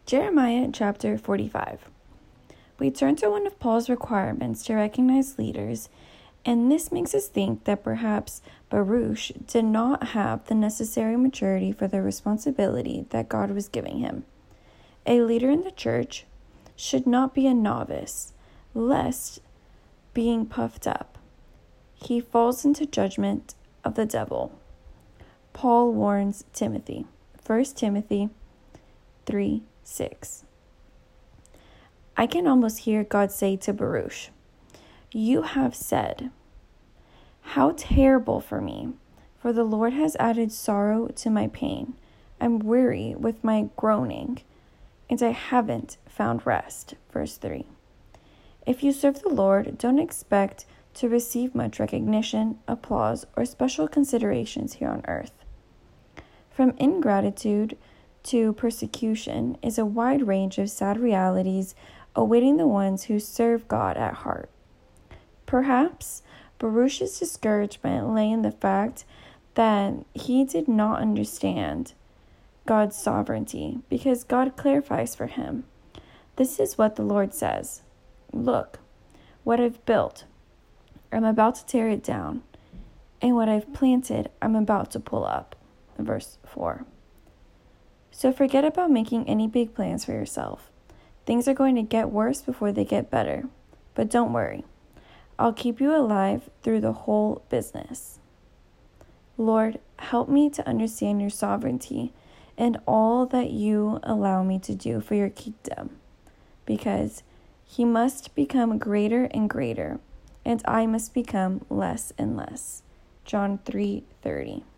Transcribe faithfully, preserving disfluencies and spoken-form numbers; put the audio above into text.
Jeremiah chapter forty-five. We turn to one of Paul's requirements to recognize leaders, and this makes us think that perhaps Baruch did not have the necessary maturity for the responsibility that God was giving him. A leader in the church should not be a novice, lest, being puffed up, he falls into judgment of the devil. Paul warns Timothy. First Timothy three six. I can almost hear God say to Baruch, "You have said, 'How terrible for me, for the Lord has added sorrow to my pain. I'm weary with my groaning, and I haven't found rest.'" Verse three. If you serve the Lord, don't expect to receive much recognition, applause, or special considerations here on earth. From ingratitude to persecution is a wide range of sad realities awaiting the ones who serve God at heart. Perhaps Baruch's discouragement lay in the fact that he did not understand God's sovereignty, because God clarifies for him. This is what the Lord says: "Look, what I've built, I'm about to tear it down, and what I've planted, I'm about to pull up." Verse four. So forget about making any big plans for yourself. Things are going to get worse before they get better. But don't worry. I'll keep you alive through the whole business. Lord, help me to understand your sovereignty and all that you allow me to do for your kingdom, because he must become greater and greater, and I must become less and less. John three thirty.